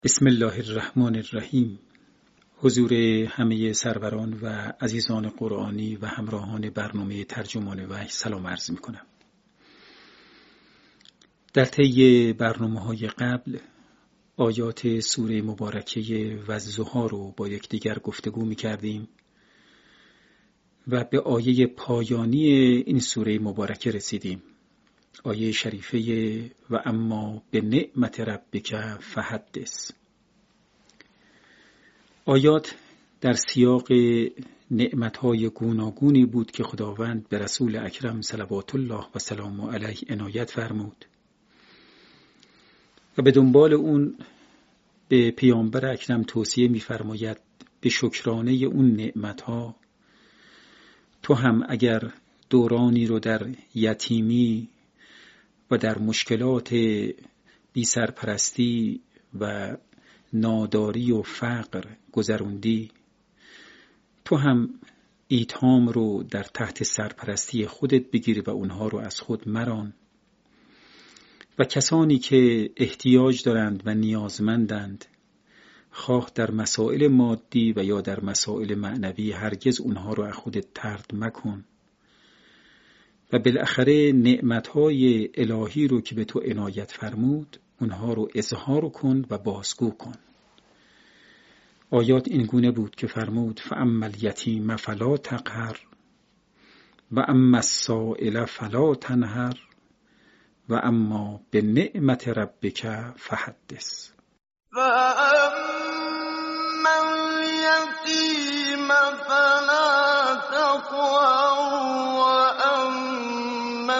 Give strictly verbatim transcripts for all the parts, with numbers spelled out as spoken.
بسم الله الرحمن الرحیم. حضور همه سروران و عزیزان قرآنی و همراهان برنامه ترجمان وحی سلام عرض می کنم. در طی برنامه‌های قبل آیات سوره مبارکه والضحی رو با یکدیگر گفتگو می کردیم و به آیه پایانی این سوره مبارکه رسیدیم. آیه شریفه و اما به نعمت ربک فحدث. آیات در سیاق نعمتهای گوناگونی بود که خداوند به رسول اکرم صلوات الله و سلام علیه عنایت فرمود و به دنبال اون به پیامبر اکرم توصیه می‌فرماید به شکرانه اون نعمتها. تو هم اگر دورانی رو در یتیمی و در مشکلات بی سرپرستی و ناداری و فقر گذروندی، تو هم ایتام رو در تحت سرپرستی خودت بگیری و اونها رو از خود مران و کسانی که احتیاج دارند و نیازمندند، خواه در مسائل مادی و یا در مسائل معنوی، هرگز اونها رو از خودت طرد مکن و بالاخره نعمتهای الهی رو که به تو عنایت فرمود اونها رو اظهار کن و بازگو کن. آیات این گونه بود که فرمود فاما الیتیم فلا تقهر و اما السائل فلا تنهر و اما به نعمت ربک فحدث. فاما الیتیم فلا تقهر و اما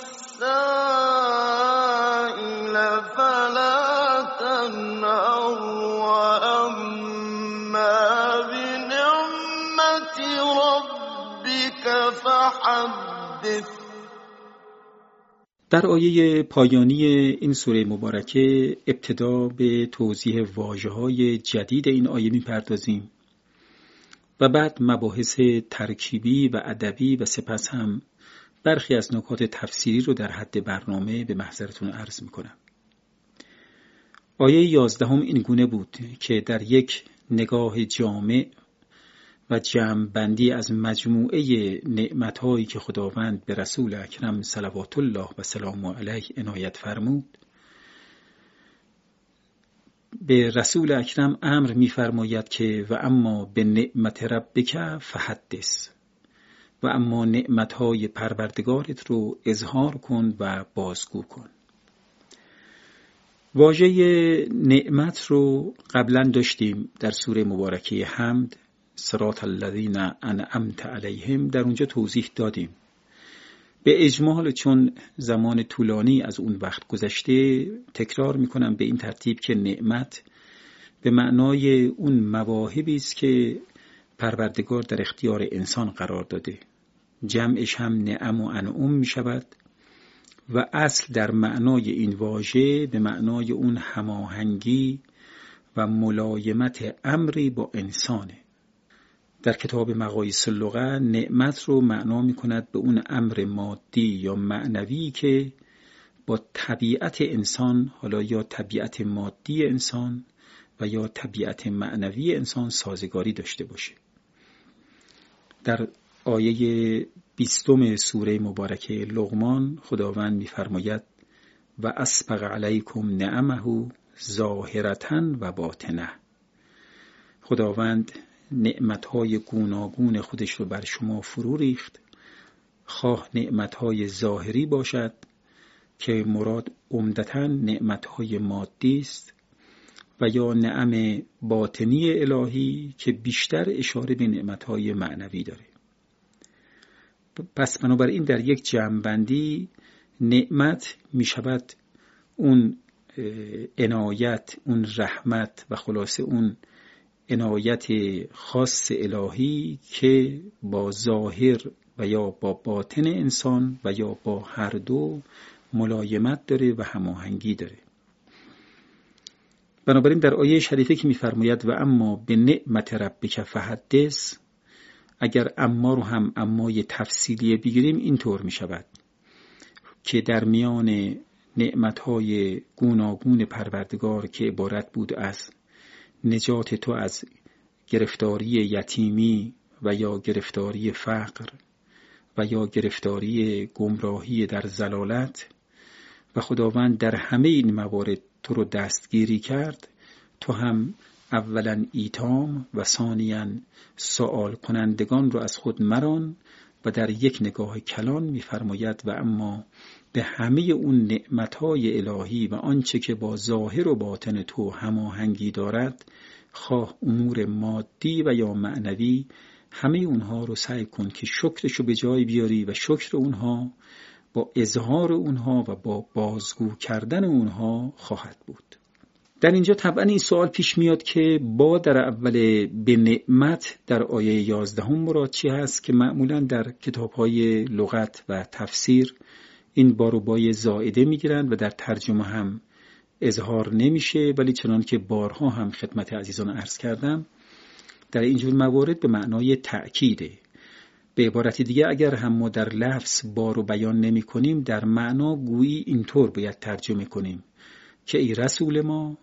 السائل فلا تنهر و اما بنعمت ربک فحدث. در آیه پایانی این سوره مبارکه ابتدا به توضیح واژه‌های جدید این آیه می‌پردازیم و بعد مباحث ترکیبی و ادبی و سپس هم برخی از نکات تفسیری رو در حد برنامه به محضرتون عرض می‌کنم. آیه یازدهم این گونه بود که در یک نگاه جامع و جمع‌بندی از مجموعه نعمت‌هایی که خداوند به رسول اکرم صلوات الله و سلام علیه عنایت فرمود، به رسول اکرم امر می‌فرماید که و اما به نعمت ربک فحدث، و اما نعمت‌های پروردگارت رو اظهار کن و بازگو کن. واژه نعمت رو قبلا داشتیم در سوره مبارکه حمد، صراط الذین انعمت علیهم، در اونجا توضیح دادیم. به اجمال چون زمان طولانی از اون وقت گذشته تکرار میکنم به این ترتیب که نعمت به معنای اون مواهبی است که پروردگار در اختیار انسان قرار داده. جمعش هم نعم و انعم می شود و اصل در معنای این واژه به معنای اون هماهنگی و ملایمت امری با انسانه. در کتاب مقاییس اللغه نعمت رو معنا می کند به اون امر مادی یا معنوی که با طبیعت انسان، حالا یا طبیعت مادی انسان و یا طبیعت معنوی انسان سازگاری داشته باشه. در آیه بیستم سوره مبارکه لقمان خداوند می‌فرماید و اسبغ علیکم نعمه ظاهرة و باطنه. خداوند نعمتهای گوناگون خودش رو بر شما فرو ریخت، خواه نعمتهای ظاهری باشد که مراد عمدتاً نعمتهای مادی است و یا نعم باطنی الهی که بیشتر اشاره به نعمتهای معنوی داره. پس بنابراین در یک جمع‌بندی نعمت می شود اون عنایت، اون رحمت و خلاصه اون عنایت خاص الهی که با ظاهر و یا با باطن انسان و یا با هر دو ملایمت داره و هماهنگی داره. بنابراین در آیه شریفه که می‌فرماید و اما به نعمت ربک فحدث، اگر اما رو هم امای تفصیلی بگیریم اینطور می شود که در میان نعمتهای گوناگون پروردگار که عبارت بود از نجات تو از گرفتاری یتیمی و یا گرفتاری فقر و یا گرفتاری گمراهی در ضلالت و خداوند در همه این موارد تو رو دستگیری کرد، تو هم اولا ایتام و ثانیاً سوال کنندگان رو از خود مران. و در یک نگاه کلان می‌فرماید و اما به همه اون نعمتهای الهی و آنچه که با ظاهر و باطن تو هماهنگی دارد، خواه امور مادی و یا معنوی، همه اونها رو سعی کن که شکرشو به جای بیاری و شکر اونها با اظهار اونها و با بازگو کردن اونها خواهد بود. در اینجا طبعا این سوال پیش میاد که با در اول به نعمت در آیه یازدهم مراد چی هست که معمولا در کتاب‌های لغت و تفسیر این با رو بای زائده میگیرن و در ترجمه هم اظهار نمیشه، ولی چنان که بارها هم خدمت عزیزان عرض کردم در اینجور موارد به معنای تأکیده. به عبارت دیگه اگر هم ما در لفظ با رو بیان نمی کنیم، در معنا گویی اینطور باید ترجمه کنیم که ای رسول ما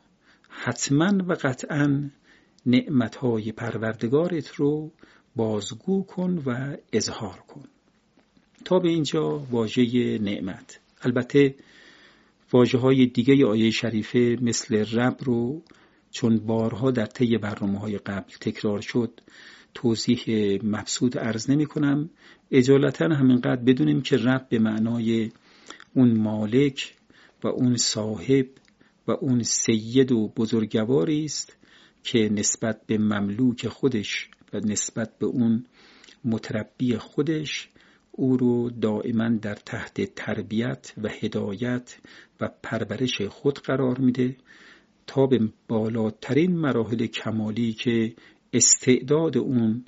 حتما و قطعا نعمتهای پروردگارت رو بازگو کن و اظهار کن. تا به اینجا واژه نعمت. البته واژه های دیگه آیه شریفه مثل رب رو چون بارها در طی برنامه‌های قبل تکرار شد توضیح مبسوط عرض نمی کنم. اجالتا همینقدر بدونیم که رب به معنای اون مالک و اون صاحب و اون سید و بزرگواری است که نسبت به مملوک خودش و نسبت به اون متربی خودش او رو دائما در تحت تربیت و هدایت و پرورش خود قرار میده تا به بالاترین مراحل کمالی که استعداد اون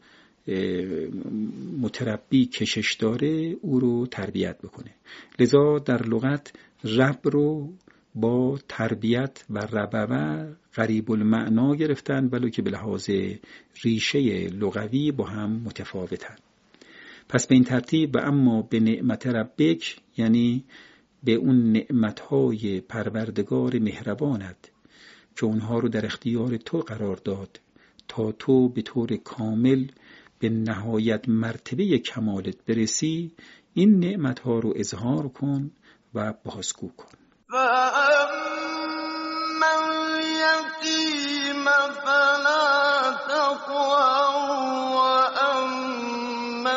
متربی کشش داره او رو تربیت بکنه. لذا در لغت رب رو با تربیت و ربوه قریب المعنا گرفتن، ولو که به لحاظ ریشه لغوی با هم متفاوتن. پس به این ترتیب و اما به نعمت ربک یعنی به اون نعمتهای پروردگار مهربانت که اونها رو در اختیار تو قرار داد تا تو به طور کامل به نهایت مرتبه کمالت برسی، این نعمتها رو اظهار کن و بازگو کن. فَأَمَّا الْيَتِيمَ فَلَا تَقْهَرْ وَأَمَّا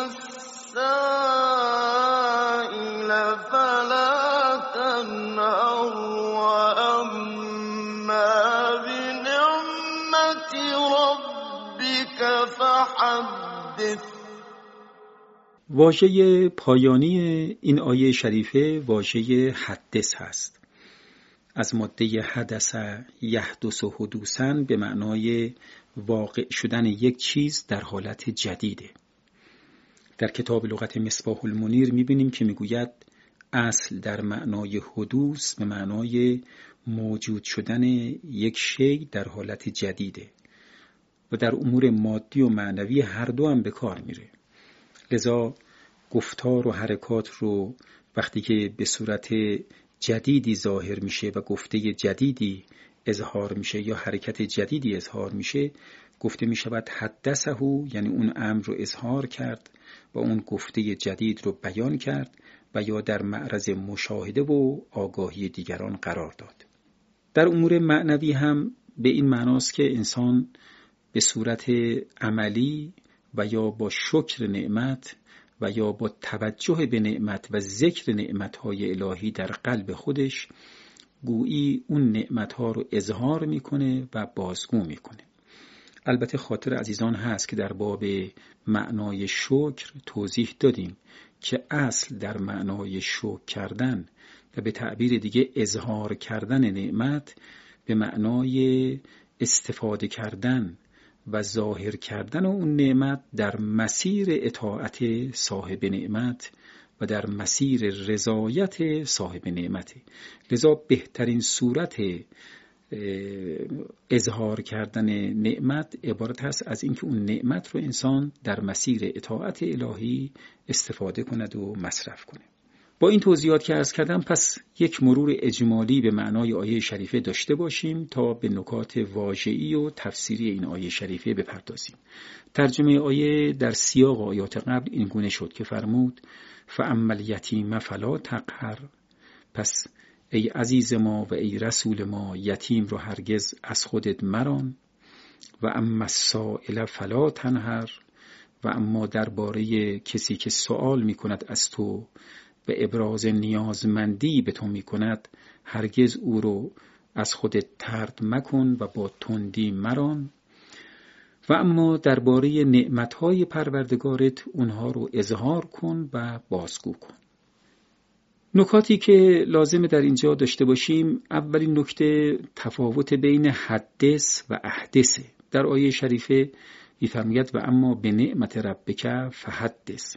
السَّائِلَ فَلَا تَنْهَرْ وَأَمَّا بِنِعْمَةِ رَبِّكَ فَحَدِّثْ. واژه پایانی این آیه شریفه واژه حدث هست، از ماده حدث یحدث حدوثاً به معنای واقع شدن یک چیز در حالت جدیده. در کتاب لغت مصباح المنیر میبینیم که میگوید اصل در معنای حدوث به معنای موجود شدن یک شی در حالت جدیده و در امور مادی و معنوی هر دو هم به کار میره. لذا گفتار و حرکات رو وقتی که به صورت جدیدی ظاهر میشه و گفته جدیدی اظهار میشه یا حرکت جدیدی اظهار میشه، گفته میشود حدثه، یعنی اون امر رو اظهار کرد و اون گفته جدید رو بیان کرد و یا در معرض مشاهده و آگاهی دیگران قرار داد. در امور معنوی هم به این معناست که انسان به صورت عملی و یا با شکر نعمت و یا با توجه به نعمت و ذکر نعمتهای الهی در قلب خودش گویی اون نعمتها رو اظهار میکنه و بازگو میکنه. البته خاطر عزیزان هست که در باب معنای شکر توضیح دادیم که اصل در معنای شکر کردن و به تعبیر دیگه اظهار کردن نعمت به معنای استفاده کردن و ظاهر کردن اون نعمت در مسیر اطاعت صاحب نعمت و در مسیر رضایت صاحب نعمت. لذا بهترین صورت اظهار کردن نعمت عبارت هست از اینکه اون نعمت رو انسان در مسیر اطاعت الهی استفاده کند و مصرف کنه. با این توضیحات که عرض کردم، پس یک مرور اجمالی به معنای آیه شریفه داشته باشیم تا به نکات واژه‌ای و تفسیری این آیه شریفه بپردازیم. ترجمه آیه در سیاق آیات قبل این گونه شد که فرمود فاما الیتیم فلا تقهر، پس ای عزیز ما و ای رسول ما، یتیم رو هرگز از خودت مران. و اما السائل فلا تنهر، و اما درباره کسی که سوال میکند از تو و ابراز نیازمندی به تو میکند، هرگز او رو از خودت طرد مکن و با تندی مران. و اما درباره نعمتهای پروردگارت اونها رو اظهار کن و بازگو کن. نکاتی که لازمه در اینجا داشته باشیم، اولین نکته تفاوت بین حدث و احدث. در آیه شریفه می‌فرماید و اما به نعمت ربک فحدث.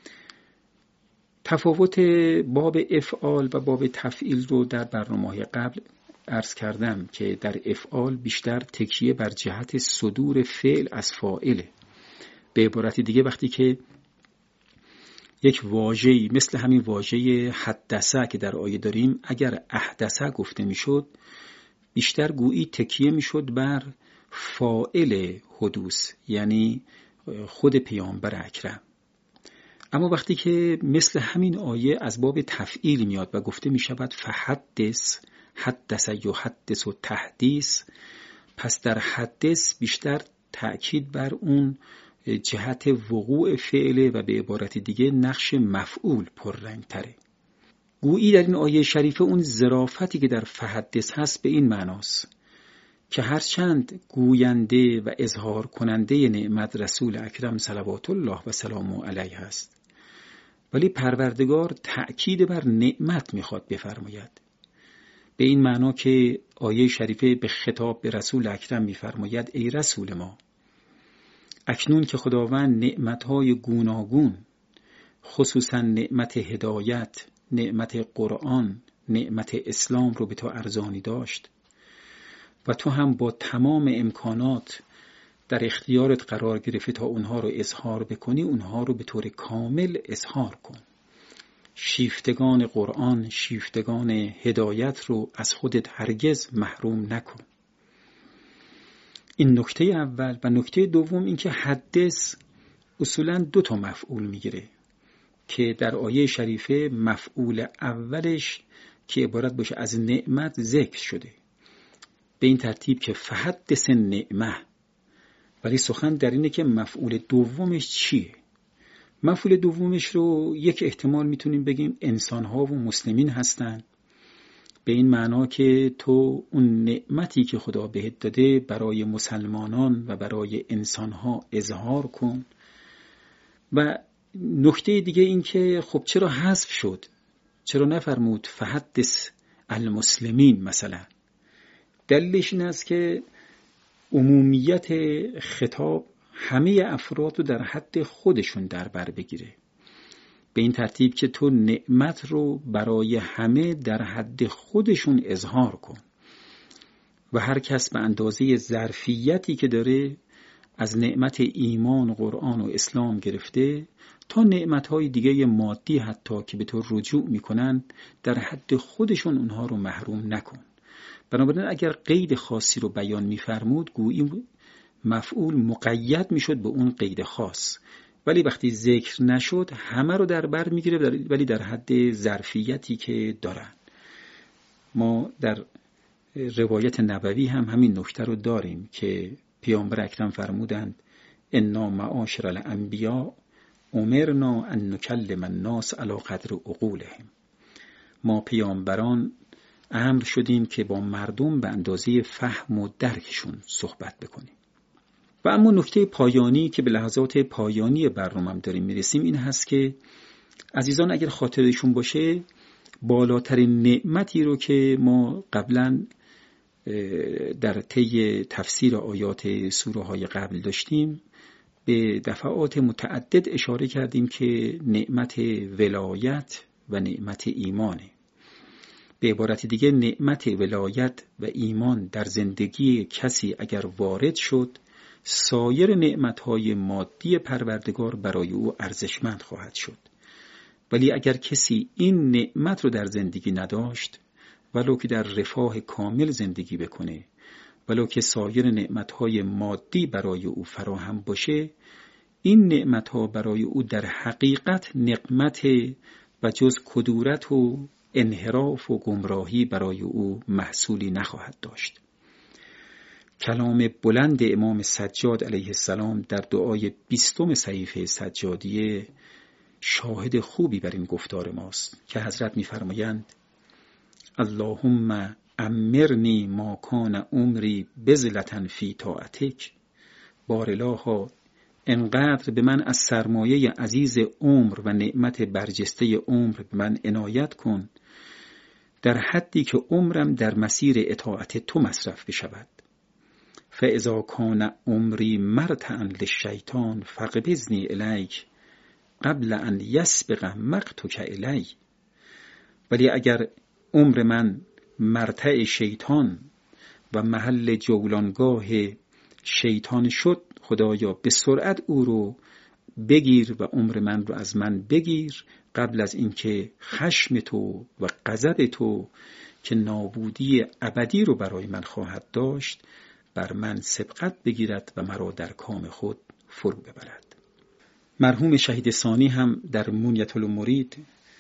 تفاوت باب افعال و باب تفعیل رو در برنامه‌های قبل عرض کردم که در افعال بیشتر تکیه بر جهت صدور فعل از فاعله. به عبارت دیگه وقتی که یک واژه‌ای مثل همین واژه حدثه که در آیه داریم اگر احدثه گفته میشد، بیشتر گویی تکیه میشد بر فاعل حدوث، یعنی خود پیامبر اکرم. اما وقتی که مثل همین آیه از باب تفعیل میاد و گفته میشود فحدث، حدث یحدث و تحدیث، پس در حدث بیشتر تأکید بر اون جهت وقوع فعله و به عبارت دیگه نقش مفعول پررنگ تره. گویی در این آیه شریفه اون ظرافتی که در فحدث هست به این معناست که هرچند گوینده و اظهار کننده نعمت رسول اکرم صلوات الله و سلام علیه هست، ولی پروردگار تأکید بر نعمت میخواد بفرماید. به این معنا که آیه شریفه به خطاب به رسول اکرم میفرماید ای رسول ما، اکنون که خداوند نعمتهای گوناگون، خصوصا نعمت هدایت، نعمت قرآن، نعمت اسلام رو به تو ارزانی داشت و تو هم با تمام امکانات در اختیارت قرار گرفته تا اونها رو اظهار بکنی، اونها رو به طور کامل اظهار کن. شیفتگان قرآن، شیفتگان هدایت رو از خودت هرگز محروم نکن. این نکته اول. و نکته دوم این که حدث اصولاً دو تا مفعول میگیره که در آیه شریفه مفعول اولش که عبارت باشه از نعمت ذکر شده به این ترتیب که فحدث نعمه، ولی سخن در اینه که مفعول دومش چیه. مفعول دومش رو یک احتمال میتونیم بگیم انسان‌ها و مسلمین هستن، به این معنا که تو اون نعمتی که خدا بهت داده برای مسلمانان و برای انسان‌ها اظهار کن. و نکته دیگه این که خب چرا حذف شد؟ چرا نفرمود فحدث المسلمین مثلا؟ دلیلش این است که عمومیت خطاب همه افراد رو در حد خودشون در بر بگیره، به این ترتیب که تو نعمت رو برای همه در حد خودشون اظهار کن و هر کس به اندازه ظرفیتی که داره از نعمت ایمان، قرآن و اسلام گرفته تا نعمتهای دیگه مادی حتی که به تو رجوع میکنن در حد خودشون اونها رو محروم نکن. بنابراین اگر قید خاصی رو بیان میفرمود گویی مفعول مقید میشد به اون قید خاص، ولی وقتی ذکر نشد همه رو در بر میگیره ولی در حد ظرفیتی که دارن. ما در روایت نبوی هم همین نکته رو داریم که پیامبر اکرم فرمودند انا معاشر الانبیاء امرنا ان نکلم الناس علی قدر عقولهم. ما پیامبران امر شدیم که با مردم به اندازه فهم و درکشون صحبت بکنیم. و اما نکته پایانی که به لحظات پایانی برنامه‌ام داریم میرسیم این هست که عزیزان اگر خاطرشون باشه بالاترین نعمتی رو که ما قبلا در طی تفسیر آیات سوره های قبل داشتیم به دفعات متعدد اشاره کردیم که نعمت ولایت و نعمت ایمانه. به عبارت دیگه نعمت ولایت و ایمان در زندگی کسی اگر وارد شد سایر نعمتهای مادی پروردگار برای او ارزشمند خواهد شد ولی اگر کسی این نعمت رو در زندگی نداشت، ولو که در رفاه کامل زندگی بکنه، ولو که سایر نعمتهای مادی برای او فراهم باشه، این نعمتها برای او در حقیقت نقمت و جز کدورت و انحراف و گمراهی برای او محصولی نخواهد داشت. کلام بلند امام سجاد علیه السلام در دعای بیستم صحیفه سجادیه شاهد خوبی بر این گفتار ماست که حضرت می‌فرمایند: اللهم امرنی ما کان عمری بذلة فی طاعتک. بارالها انقدر به من از سرمایه عزیز عمر و نعمت برجسته عمر به من عنایت کن در حدی که عمرم در مسیر اطاعت تو مصرف بشود. فاذا کان عمری مرتعا للشیطان فاقبضنی الیک قبل ان یسبق مقتک الی. ولی اگر عمر من مرتع شیطان و محل جولانگاه شیطان شد، خدایا به سرعت او رو بگیر و عمر من رو از من بگیر قبل از اینکه خشم تو و غضب تو که نابودی ابدی رو برای من خواهد داشت بر من سبقت بگیرد و مرا در کام خود فرو ببرد. مرحوم شهید ثانی هم در منیة المرید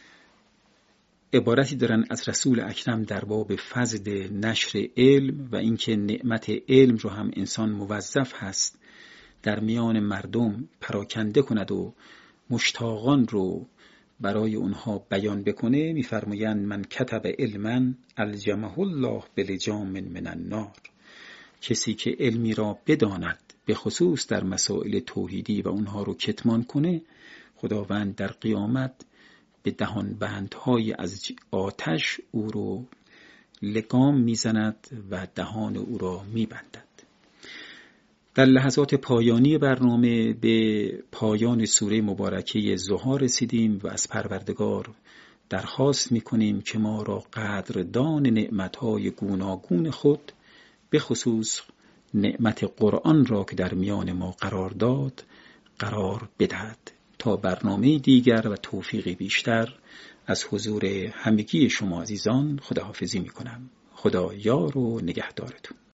عبارتی دارن از رسول اکرم در باب فضل نشر علم و اینکه نعمت علم رو هم انسان موظف هست در میان مردم پراکنده کند و مشتاقان رو برای اونها بیان بکنه. میفرمایند: من کتب علما الجمه الله بلجام من النار. کسی که علمی را بداند به خصوص در مسائل توحیدی و اونها رو کتمان کنه، خداوند در قیامت به دهان بندهای از آتش او رو لگام میزند و دهان او را میبندد. در لحظات پایانی برنامه به پایان سوره مبارکه ضحی رسیدیم و از پروردگار درخواست میکنیم که ما را قدردان نعمتهای گوناگون خود به خصوص نعمت قرآن را که در میان ما قرار داد قرار بدهد. تا برنامه دیگر و توفیقی بیشتر از حضور همگی شما عزیزان خداحافظی میکنم. خدا یار و نگهدارتون.